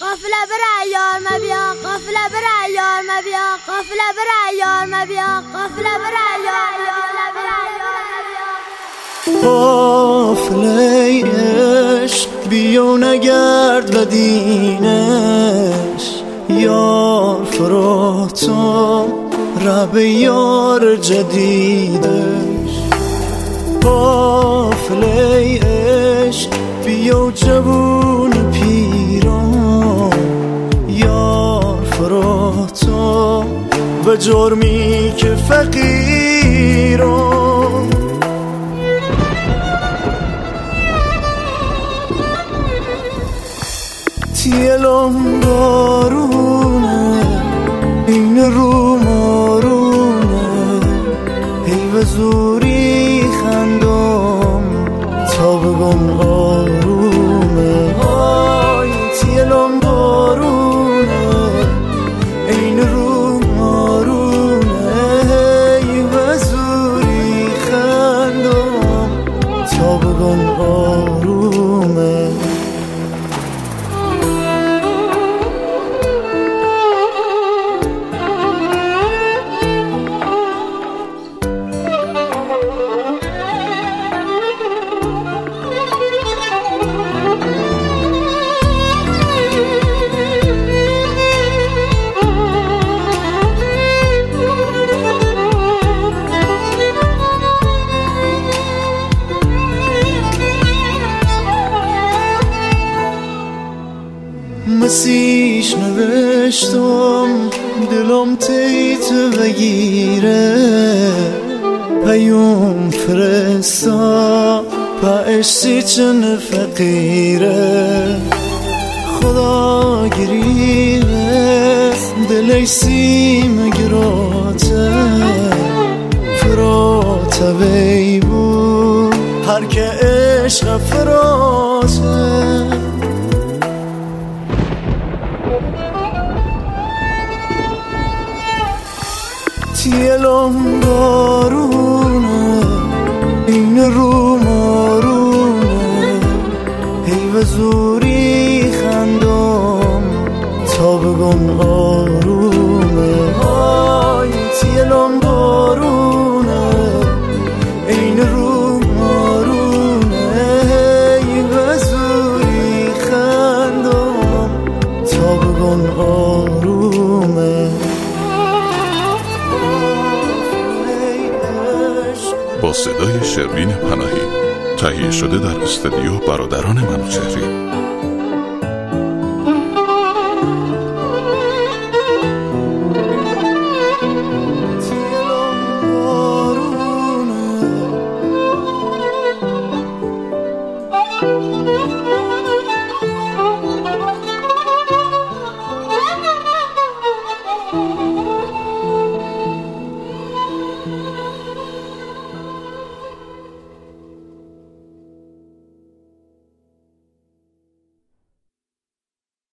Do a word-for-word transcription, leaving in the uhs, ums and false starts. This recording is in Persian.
قافله بر عیار مبیا قافله بر عیار مبیا قافله بر عیار مبیا قافله بر عیار مبیا قافله عشق بیا نگرد و دینش یار فراتم رب یار جدیدش قافله عشق بیا جوون پیران یار فراتم و جرمی که فقیران تیلم بارونه این رو مارونه ای و زوری خندم تا بگم آرومه آی تیلم بارونه این رو مارونه ای و زوری خندم تا بگم آرومه مسیش نوشتم دلم تیت بگیره پیوم فرستا پایشتی چن فقیره خدا گریبه دلی سیم گراته فراته بیبو هر که عشق فراته تیلم بارونه این رو مارونه ای و زوری خندم تا بگم آرومه آی تیلم بارونه این رو مارونه ای و زوری خندم تا بگم آرومه. با صدای شروین پناهی تهیه شده در استودیو برادران منوچهری.